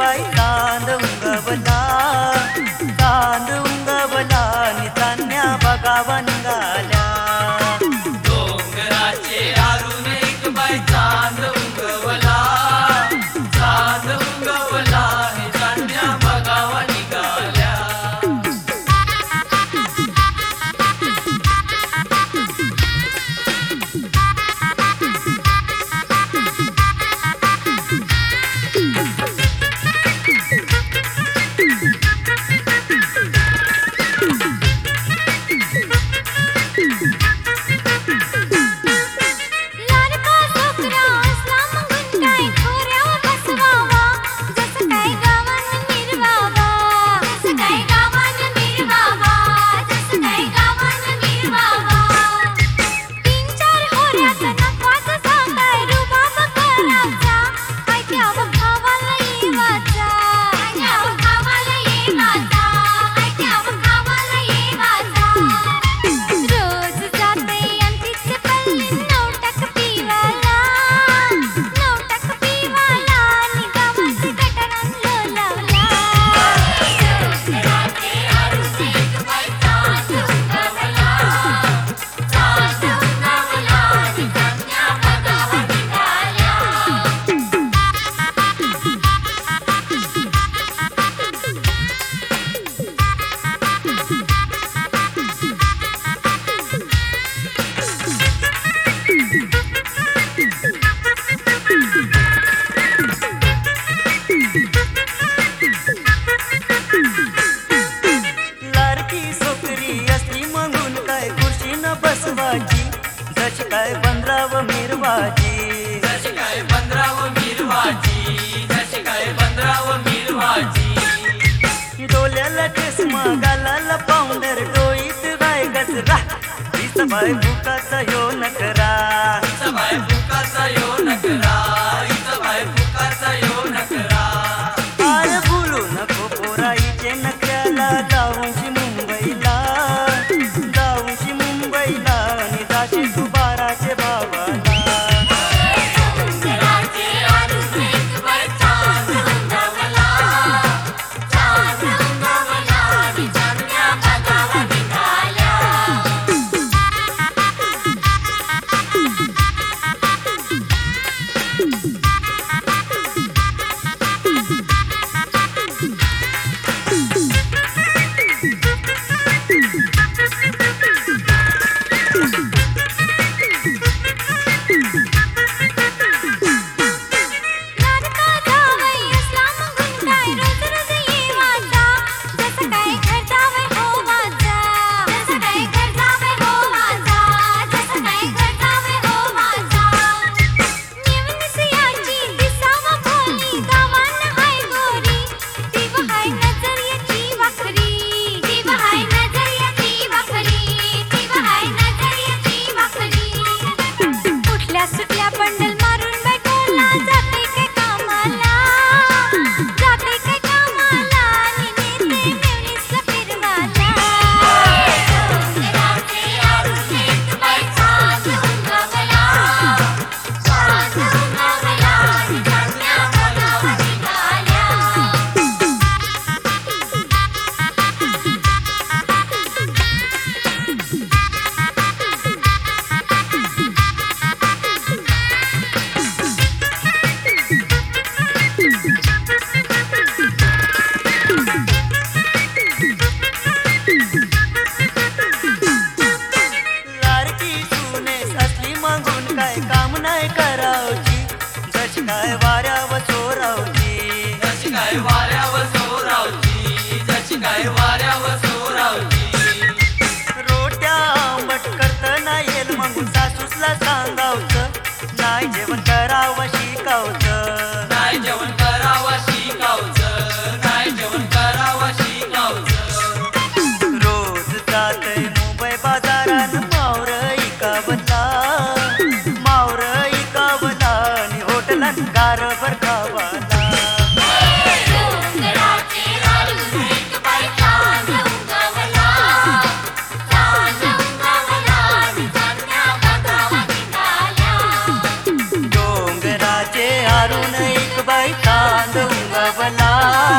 बाई चांद उंगवला, चांद उंगवला नि चांदण्या बघावा निघाल्या. डोंगराचे आरून एक बाई चांद उगवला, चांद उगवला हे चांदण्या बघावा निघाल्या. जशी काय पंधराव मिरवाची, जशी काय पंधराव मिरवाची, जशी काय पंधराव मिरवाची. डोल्याला चष्मा गालाला पावडर डोईत गाय गजरा, हिचा बाय बुकाचा यो नकरा, हिचा बाय बुकाचा यो नकरा, हिचा बाय बुकाचा यो नकरा. अरे बोलू नको पोराईचे नकऱ्याला, जाऊनशी मुंबईला, जाऊनशी मुंबईला आणि जाशी तू बाराचे भावाला. नखरा